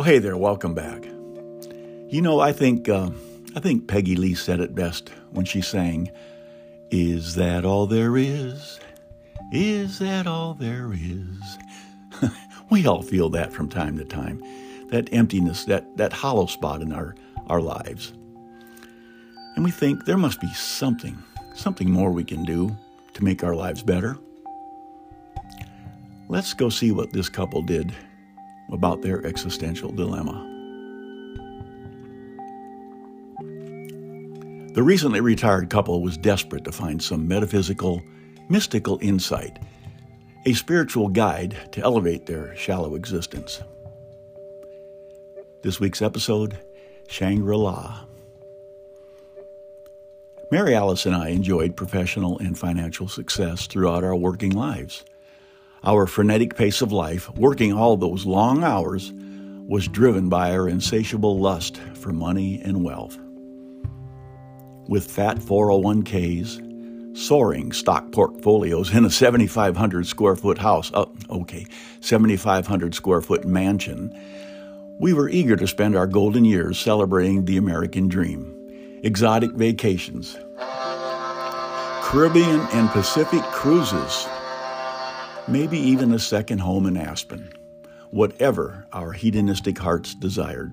hey there, welcome back. I think Peggy Lee said it best when she sang, "Is that all there is? Is that all there is?" We all feel that from time to time, that emptiness, that hollow spot in our lives. And we think there must be something more we can do to make our lives better. Let's go see what this couple did about their existential dilemma. The recently retired couple was desperate to find some metaphysical, mystical insight, a spiritual guide to elevate their shallow existence. This week's episode, Shangri-La. Mary Alice and I enjoyed professional and financial success throughout our working lives. Our frenetic pace of life, working all those long hours, was driven by our insatiable lust for money and wealth. With fat 401ks, soaring stock portfolios in a 7,500 square foot house, 7,500 square foot mansion, we were eager to spend our golden years celebrating the American dream, exotic vacations, Caribbean and Pacific cruises, maybe even a second home in Aspen, whatever our hedonistic hearts desired.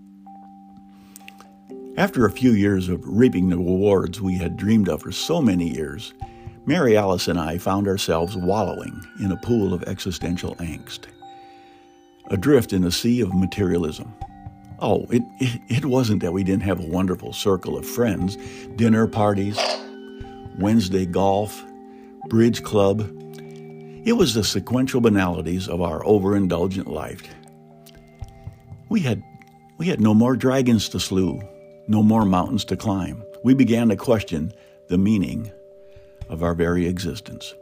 After a few years of reaping the rewards we had dreamed of for so many years, Mary Alice and I found ourselves wallowing in a pool of existential angst, adrift in a sea of materialism. It wasn't that we didn't have a wonderful circle of friends, dinner parties, Wednesday golf, bridge club. It was the sequential banalities of our overindulgent life. We had no more dragons to slew, no more mountains to climb. We began to question the meaning of our very existence.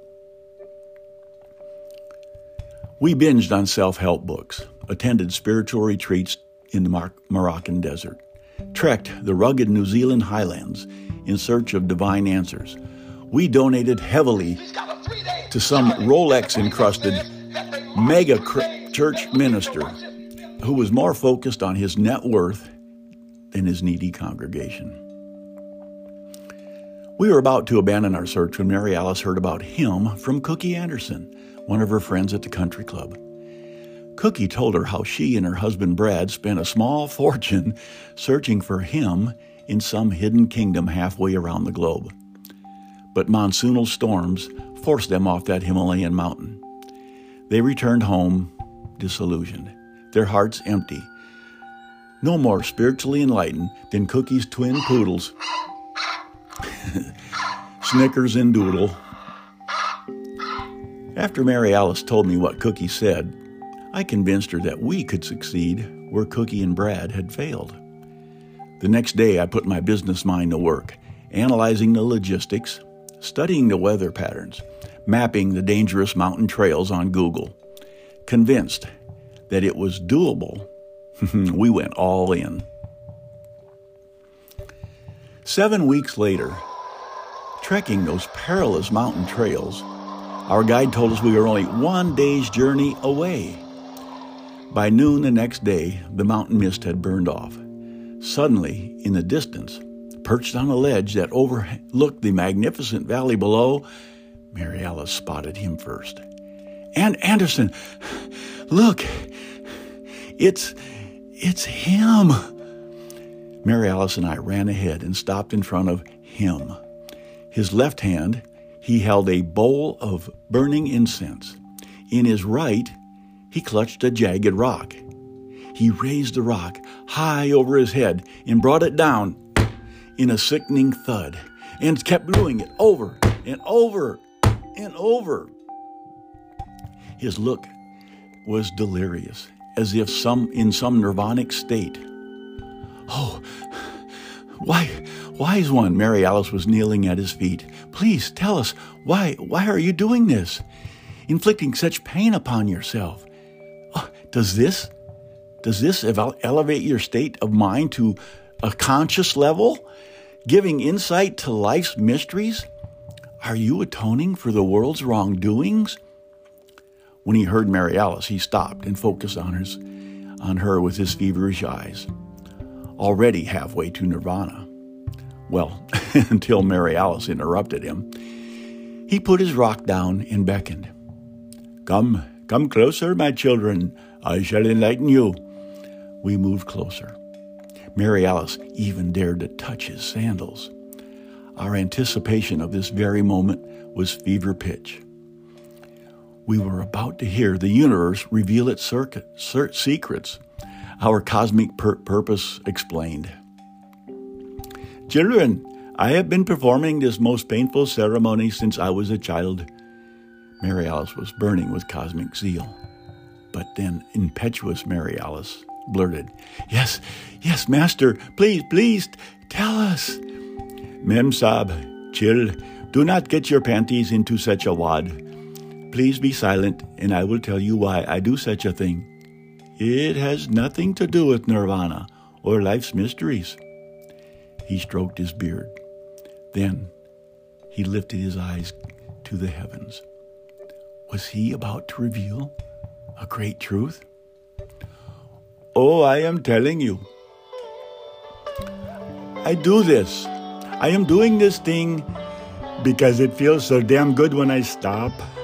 We binged on self-help books, attended spiritual retreats in the Moroccan desert, trekked the rugged New Zealand highlands in search of divine answers. We donated heavily to some Rolex-encrusted mega church minister who was more focused on his net worth than his needy congregation. We were about to abandon our search when Mary Alice heard about him from Cookie Anderson, one of her friends at the country club. Cookie told her how she and her husband Brad spent a small fortune searching for him in some hidden kingdom halfway around the globe. But monsoonal storms forced them off that Himalayan mountain. They returned home disillusioned, their hearts empty, no more spiritually enlightened than Cookie's twin poodles, Snickers and Doodle. After Mary Alice told me what Cookie said, I convinced her that we could succeed where Cookie and Brad had failed. The next day, I put my business mind to work, analyzing the logistics, studying the weather patterns, mapping the dangerous mountain trails on Google. Convinced that it was doable, we went all in. 7 weeks later, trekking those perilous mountain trails, our guide told us we were only 1 day's journey away. By noon the next day, the mountain mist had burned off. Suddenly, in the distance, perched on a ledge that overlooked the magnificent valley below, Mary Alice spotted him first. "And Anderson, look, it's him." Mary Alice and I ran ahead and stopped in front of him. His left hand, he held a bowl of burning incense. In his right, he clutched a jagged rock. He raised the rock high over his head and brought it down in a sickening thud and kept doing it over and over and over. His look was delirious, as if in some nirvanic state. "Oh, wise one," Mary Alice was kneeling at his feet. "Please tell us, why are you doing this? Inflicting such pain upon yourself? Does this elevate your state of mind to a conscious level, giving insight to life's mysteries? Are you atoning for the world's wrongdoings?" When he heard Mary Alice, he stopped and focused on on her with his feverish eyes, already halfway to nirvana. Well, until Mary Alice interrupted him. He put his rock down and beckoned. Come closer, my children. I shall enlighten you. We moved closer. Mary Alice even dared to touch his sandals. Our anticipation of this very moment was fever pitch. We were about to hear the universe reveal its secrets. Our cosmic purpose explained. Children, I have been performing this most painful ceremony since I was a child. Mary Alice was burning with cosmic zeal. But then impetuous Mary Alice blurted, Yes, Master, please, tell us. Mem Sab, chill, do not get your panties into such a wad. Please be silent, and I will tell you why I do such a thing. It has nothing to do with nirvana or life's mysteries. He stroked his beard. Then he lifted his eyes to the heavens. Was he about to reveal a great truth? Oh, I am telling you. I do this. I am doing this thing because it feels so damn good when I stop.